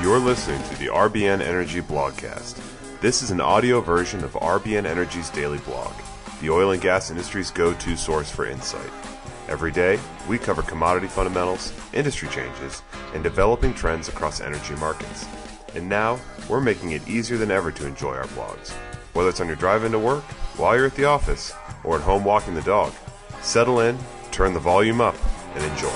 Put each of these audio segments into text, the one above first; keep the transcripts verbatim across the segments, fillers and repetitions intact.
You're listening to the R B N Energy Blogcast. This is an audio version of R B N Energy's daily blog, the oil and gas industry's go-to source for insight. Every day, we cover commodity fundamentals, industry changes, and developing trends across energy markets. And now, we're making it easier than ever to enjoy our blogs. Whether it's on your drive into work, while you're at the office, or at home walking the dog, settle in, turn the volume up, and enjoy.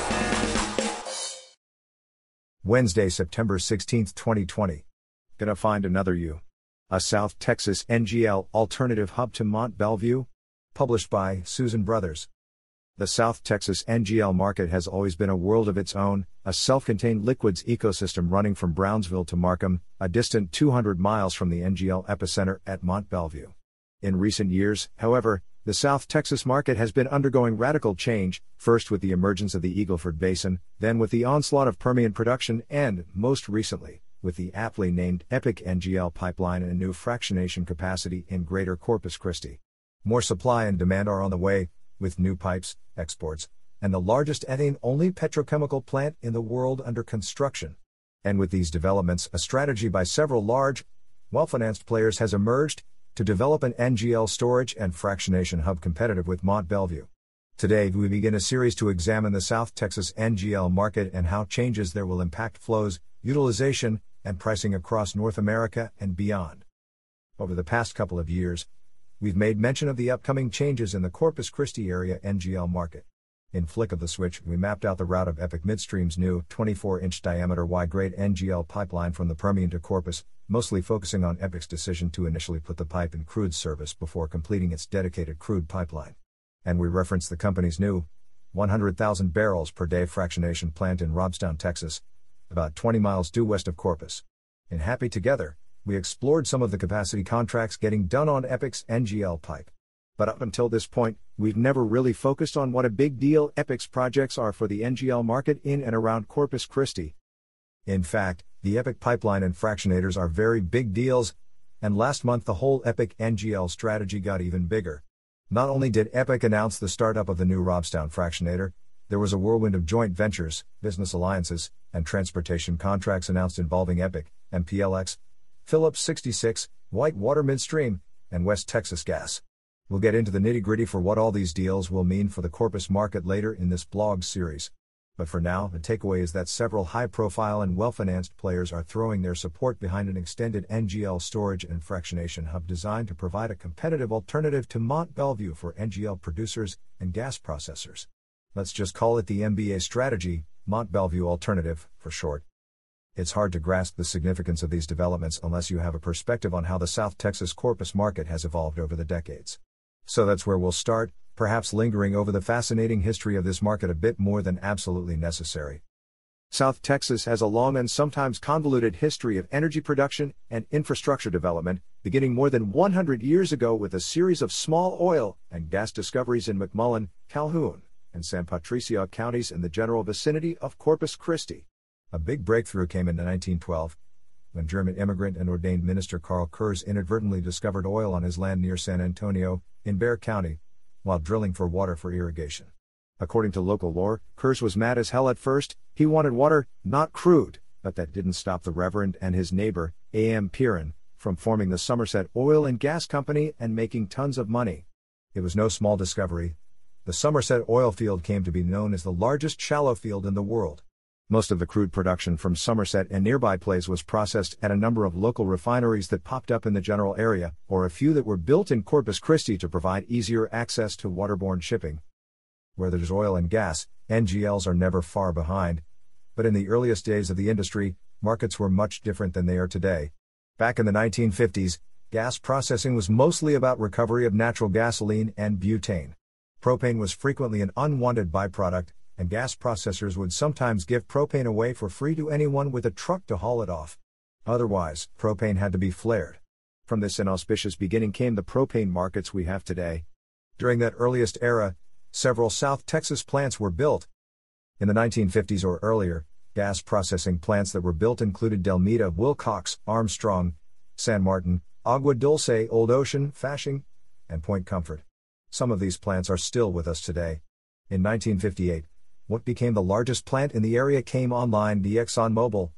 Wednesday, September sixteenth, twenty twenty. Gonna find another you. A South Texas N G L alternative hub to Mont Belvieu? Published by Susan Brothers. The South Texas N G L market has always been a world of its own, a self-contained liquids ecosystem running from Brownsville to Markham, a distant two hundred miles from the N G L epicenter at Mont Belvieu. In recent years, however, the South Texas market has been undergoing radical change, first with the emergence of the Eagle Ford Basin, then with the onslaught of Permian production, and, most recently, with the aptly named EPIC N G L pipeline and a new fractionation capacity in Greater Corpus Christi. More supply and demand are on the way, with new pipes, exports, and the largest ethane-only petrochemical plant in the world under construction. And with these developments, a strategy by several large, well-financed players has emerged to develop an N G L storage and fractionation hub competitive with Mont Belvieu. Today, we begin a series to examine the South Texas N G L market and how changes there will impact flows, utilization, and pricing across North America and beyond. Over the past couple of years, we've made mention of the upcoming changes in the Corpus Christi area N G L market. In flick of the switch, we mapped out the route of EPIC Midstream's new twenty-four inch diameter Y-grade N G L pipeline from the Permian to Corpus, mostly focusing on EPIC's decision to initially put the pipe in crude service before completing its dedicated crude pipeline. And we referenced the company's new one hundred thousand barrels per day fractionation plant in Robstown, Texas, about twenty miles due west of Corpus. In Happy Together, we explored some of the capacity contracts getting done on EPIC's N G L pipe. But up until this point, we've never really focused on what a big deal EPIC's projects are for the N G L market in and around Corpus Christi. In fact, the EPIC pipeline and fractionators are very big deals, and last month the whole EPIC N G L strategy got even bigger. Not only did EPIC announce the startup of the new Robstown fractionator, there was a whirlwind of joint ventures, business alliances, and transportation contracts announced involving EPIC, M P L X, Phillips sixty-six, Whitewater Midstream, and West Texas Gas. We'll get into the nitty-gritty for what all these deals will mean for the Corpus market later in this blog series. But for now, the takeaway is that several high-profile and well-financed players are throwing their support behind an extended N G L storage and fractionation hub designed to provide a competitive alternative to Mont Belvieu for N G L producers and gas processors. Let's just call it the M B A strategy, Mont Belvieu Alternative, for short. It's hard to grasp the significance of these developments unless you have a perspective on how the South Texas Corpus market has evolved over the decades. So that's where we'll start, perhaps lingering over the fascinating history of this market a bit more than absolutely necessary. South Texas has a long and sometimes convoluted history of energy production and infrastructure development, beginning more than one hundred years ago with a series of small oil and gas discoveries in McMullen, Calhoun, and San Patricio counties in the general vicinity of Corpus Christi. A big breakthrough came in nineteen twelve, when German immigrant and ordained minister Karl Kurz inadvertently discovered oil on his land near San Antonio, in Bexar County, while drilling for water for irrigation. According to local lore, Kurz was mad as hell at first. He wanted water, not crude, but that didn't stop the Reverend and his neighbor, A M Piran, from forming the Somerset Oil and Gas Company and making tons of money. It was no small discovery. The Somerset oil field came to be known as the largest shallow field in the world. Most of the crude production from Somerset and nearby plays was processed at a number of local refineries that popped up in the general area, or a few that were built in Corpus Christi to provide easier access to waterborne shipping. Where there's oil and gas, N G Ls are never far behind. But in the earliest days of the industry, markets were much different than they are today. Back in the nineteen fifties, gas processing was mostly about recovery of natural gasoline and butane. Propane was frequently an unwanted byproduct, and gas processors would sometimes give propane away for free to anyone with a truck to haul it off. Otherwise, propane had to be flared. From this inauspicious beginning came the propane markets we have today. During that earliest era, several South Texas plants were built. In the nineteen fifties or earlier, gas processing plants that were built included Delmita, Wilcox, Armstrong, San Martin, Agua Dulce, Old Ocean, Fashing, and Point Comfort. Some of these plants are still with us today. In nineteen fifty-eight, what became the largest plant in the area came online, the ExxonMobil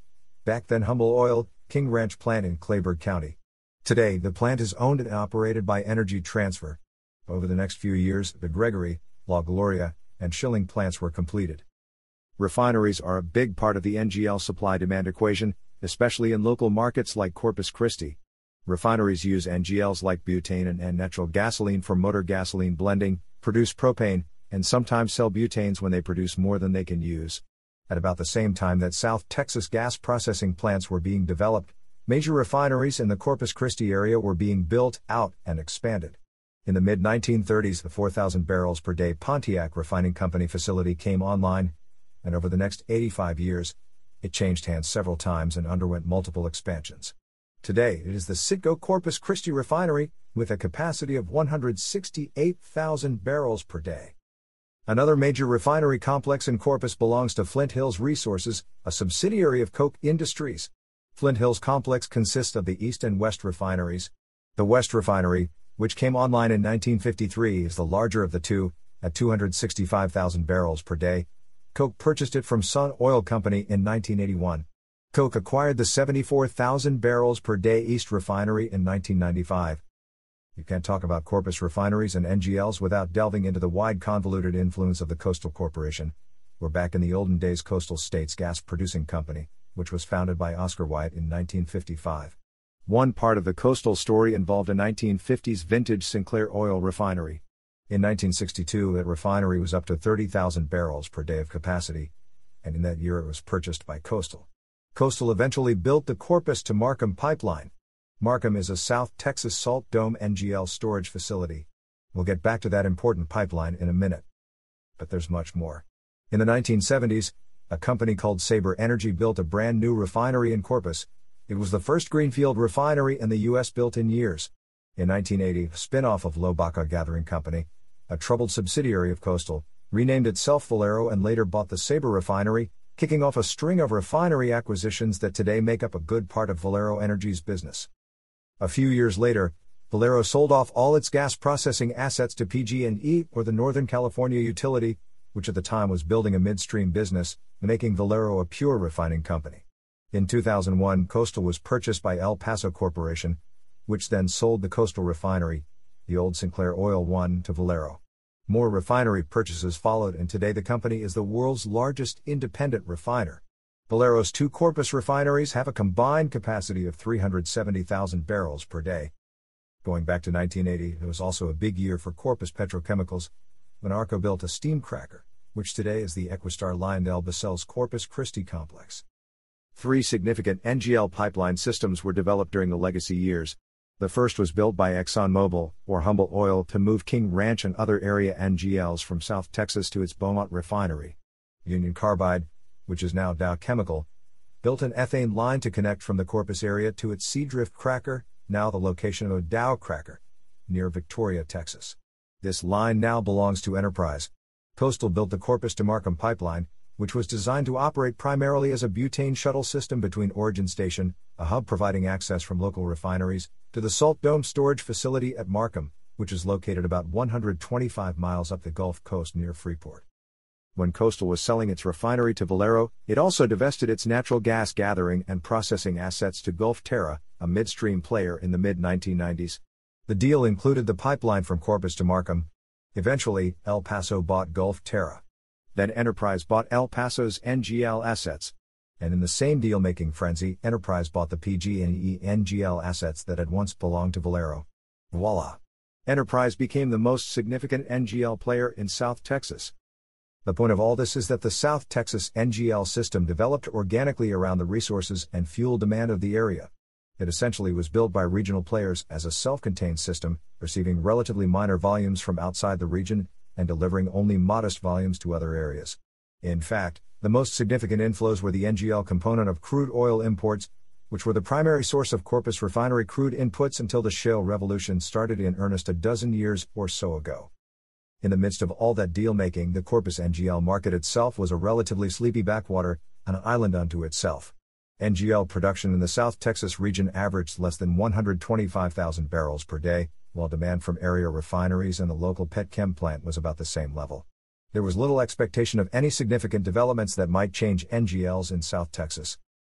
back then Humble Oil, King Ranch plant in Clayburgh County. Today, the plant is owned and operated by Energy Transfer. Over the next few years, the Gregory, La Gloria, and Schilling plants were completed. Refineries are a big part of the N G L supply-demand equation, especially in local markets like Corpus Christi. Refineries use N G Ls like butane and, and natural gasoline for motor gasoline blending, produce propane, and sometimes sell butanes when they produce more than they can use. At about the same time that South Texas gas processing plants were being developed, major refineries in the Corpus Christi area were being built out and expanded. In the mid nineteen thirties, the four thousand barrels per day Pontiac Refining Company facility came online, and over the next eighty-five years, it changed hands several times and underwent multiple expansions. Today, it is the Citgo Corpus Christi refinery, with a capacity of one hundred sixty-eight thousand barrels per day. Another major refinery complex in Corpus belongs to Flint Hills Resources, a subsidiary of Koch Industries. Flint Hills Complex consists of the East and West refineries. The West Refinery, which came online in nineteen fifty-three, is the larger of the two, at two hundred sixty-five thousand barrels per day. Koch purchased it from Sun Oil Company in nineteen eighty-one. Koch acquired the seventy-four thousand barrels per day East Refinery in nineteen ninety-five. You can't talk about Corpus refineries and N G Ls without delving into the wide convoluted influence of the Coastal Corporation. We're back in the olden days Coastal States Gas Producing Company, which was founded by Oscar Wyatt in nineteen fifty-five. One part of the Coastal story involved a nineteen fifties vintage Sinclair Oil refinery. In nineteen sixty-two, that refinery was up to thirty thousand barrels per day of capacity, and in that year it was purchased by Coastal. Coastal eventually built the Corpus to Markham pipeline. Markham is a South Texas salt dome N G L storage facility. We'll get back to that important pipeline in a minute. But there's much more. In the nineteen seventies, a company called Sabre Energy built a brand new refinery in Corpus. It was the first greenfield refinery in the U S built in years. In nineteen eighty, a spin-off of Lobacca Gathering Company, a troubled subsidiary of Coastal, renamed itself Valero and later bought the Sabre refinery, kicking off a string of refinery acquisitions that today make up a good part of Valero Energy's business. A few years later, Valero sold off all its gas processing assets to P G and E, or the Northern California Utility, which at the time was building a midstream business, making Valero a pure refining company. In two thousand one, Coastal was purchased by El Paso Corporation, which then sold the Coastal refinery, the old Sinclair Oil One, to Valero. More refinery purchases followed, and today the company is the world's largest independent refiner. Valero's two Corpus refineries have a combined capacity of three hundred seventy thousand barrels per day. Going back to nineteen eighty, it was also a big year for Corpus Petrochemicals, when ARCO built a steam cracker, which today is the Equistar Lyondell-Basell's Corpus Christi complex. Three significant N G L pipeline systems were developed during the legacy years. The first was built by ExxonMobil, or Humble Oil, to move King Ranch and other area N G Ls from South Texas to its Beaumont refinery. Union Carbide, which is now Dow Chemical, built an ethane line to connect from the Corpus area to its Seadrift cracker, now the location of a Dow cracker, near Victoria, Texas. This line now belongs to Enterprise. Coastal built the Corpus to Markham pipeline, which was designed to operate primarily as a butane shuttle system between Origin Station, a hub providing access from local refineries, to the Salt Dome storage facility at Markham, which is located about one hundred twenty-five miles up the Gulf Coast near Freeport. When Coastal was selling its refinery to Valero, it also divested its natural gas gathering and processing assets to Gulf Terra, a midstream player, in the mid nineteen nineties. The deal included the pipeline from Corpus to Markham. Eventually, El Paso bought Gulf Terra. Then Enterprise bought El Paso's N G L assets. And in the same deal-making frenzy, Enterprise bought the P G and E N G L assets that had once belonged to Valero. Voila! Enterprise became the most significant N G L player in South Texas. The point of all this is that the South Texas N G L system developed organically around the resources and fuel demand of the area. It essentially was built by regional players as a self-contained system, receiving relatively minor volumes from outside the region, and delivering only modest volumes to other areas. In fact, the most significant inflows were the N G L component of crude oil imports, which were the primary source of Corpus refinery crude inputs until the shale revolution started in earnest a dozen years or so ago. In the midst of all that deal-making, the Corpus N G L market itself was a relatively sleepy backwater, an island unto itself. N G L production in the South Texas region averaged less than one hundred twenty-five thousand barrels per day, while demand from area refineries and the local petchem plant was about the same level. There was little expectation of any significant developments that might change N G Ls in South Texas.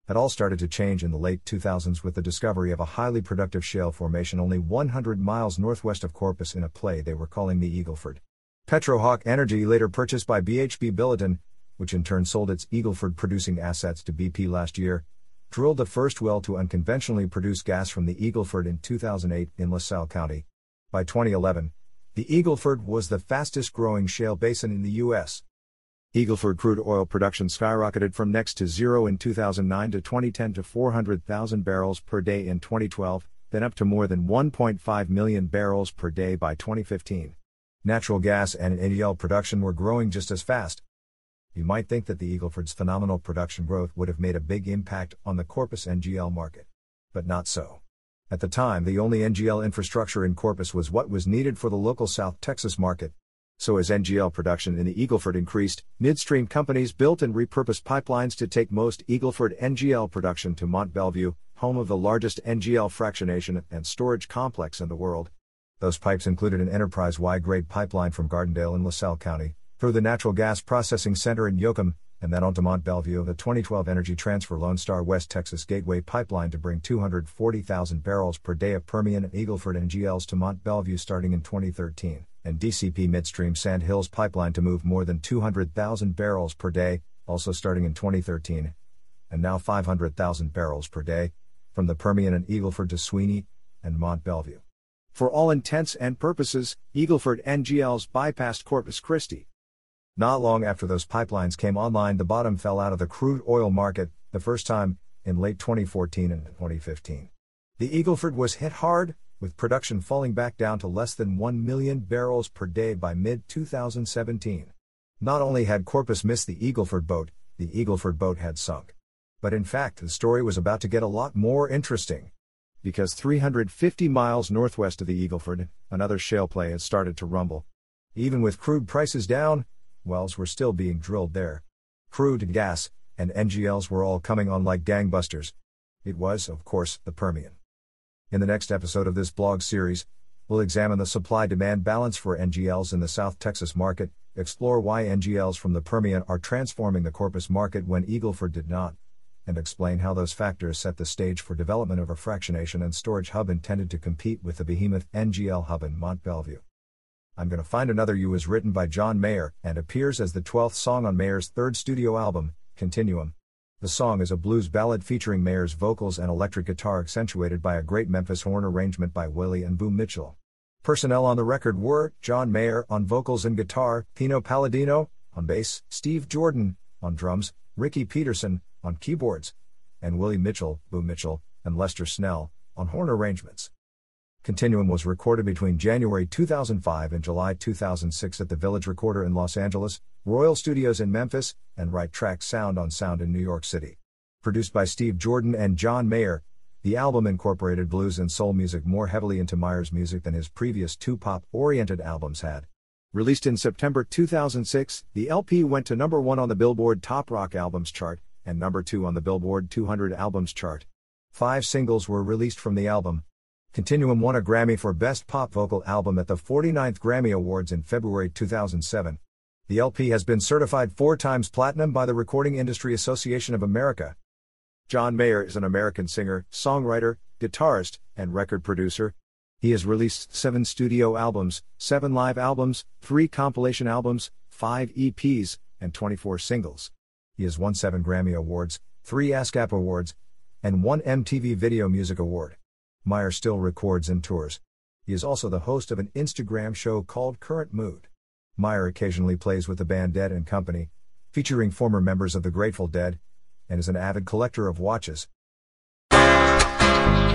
It all started to change in the late two thousands with the discovery of a highly productive shale formation only one hundred miles northwest of Corpus in a play they were calling the Eagleford. Petrohawk Energy, later purchased by B H P Billiton, which in turn sold its Eagleford producing assets to B P last year, drilled the first well to unconventionally produce gas from the Eagleford in two thousand eight in LaSalle County. By twenty eleven, the Eagleford was the fastest growing shale basin in the U S. Eagleford crude oil production skyrocketed from next to zero in two thousand nine to twenty ten to four hundred thousand barrels per day in twenty twelve, then up to more than one point five million barrels per day by twenty fifteen. Natural gas and N G L production were growing just as fast. You might think that the Eagleford's phenomenal production growth would have made a big impact on the Corpus N G L market. But not so. At the time, the only N G L infrastructure in Corpus was what was needed for the local South Texas market. So as N G L production in the Eagleford increased, midstream companies built and repurposed pipelines to take most Eagleford N G L production to Mont Belvieu, home of the largest N G L fractionation and storage complex in the world. Those pipes included an Enterprise Y-grade pipeline from Gardendale in LaSalle County, through the Natural Gas Processing Center in Yoakum, and then on to Mont Belvieu, the twenty twelve Energy Transfer Lone Star West Texas Gateway Pipeline to bring two hundred forty thousand barrels per day of Permian and Eagleford N G Ls to Mont Belvieu starting in twenty thirteen, and D C P Midstream Sand Hills Pipeline to move more than two hundred thousand barrels per day, also starting in twenty thirteen, and now five hundred thousand barrels per day, from the Permian and Eagleford to Sweeney and Mont Belvieu. For all intents and purposes, Eagleford N G Ls bypassed Corpus Christi. Not long after those pipelines came online, the bottom fell out of the crude oil market, the first time, in late twenty fourteen and twenty fifteen. The Eagleford was hit hard, with production falling back down to less than one million barrels per day by mid twenty seventeen. Not only had Corpus missed the Eagleford boat, the Eagleford boat had sunk. But in fact, the story was about to get a lot more interesting. Because three hundred fifty miles northwest of the Eagleford, another shale play had started to rumble. Even with crude prices down, wells were still being drilled there. Crude, gas, and N G Ls were all coming on like gangbusters. It was, of course, the Permian. In the next episode of this blog series, we'll examine the supply-demand balance for N G Ls in the South Texas market, explore why N G Ls from the Permian are transforming the Corpus market when Eagleford did not, and explain how those factors set the stage for development of a fractionation and storage hub intended to compete with the behemoth N G L hub in Mont Belvieu. I'm Gonna Find Another You is written by John Mayer and appears as the twelfth song on Mayer's third studio album, Continuum. The song is a blues ballad featuring Mayer's vocals and electric guitar accentuated by a great Memphis horn arrangement by Willie and Boo Mitchell. Personnel on the record were John Mayer on vocals and guitar, Pino Palladino on bass, Steve Jordan on drums, Ricky Peterson on keyboards, and Willie Mitchell, Boo Mitchell, and Lester Snell on horn arrangements. Continuum was recorded between January two thousand five and July two thousand six at the Village Recorder in Los Angeles, Royal Studios in Memphis, and Right Track Sound on Sound in New York City. Produced by Steve Jordan and John Mayer, the album incorporated blues and soul music more heavily into Mayer's music than his previous two pop-oriented albums had. Released in September two thousand six, the L P went to number one on the Billboard Top Rock Albums chart, and number two on the Billboard two hundred Albums chart. Five singles were released from the album. Continuum won a Grammy for Best Pop Vocal Album at the forty-ninth Grammy Awards in February two thousand seven. The L P has been certified four times platinum by the Recording Industry Association of America. John Mayer is an American singer, songwriter, guitarist, and record producer. He has released seven studio albums, seven live albums, three compilation albums, five E Ps, and twenty-four singles. He has won seven Grammy Awards, three ASCAP Awards, and one M T V Video Music Award. Mayer still records and tours. He is also the host of an Instagram show called Current Mood. Mayer occasionally plays with the band Dead and Company, featuring former members of the Grateful Dead, and is an avid collector of watches.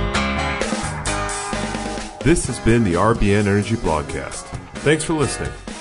This has been the R B N Energy Blogcast. Thanks for listening.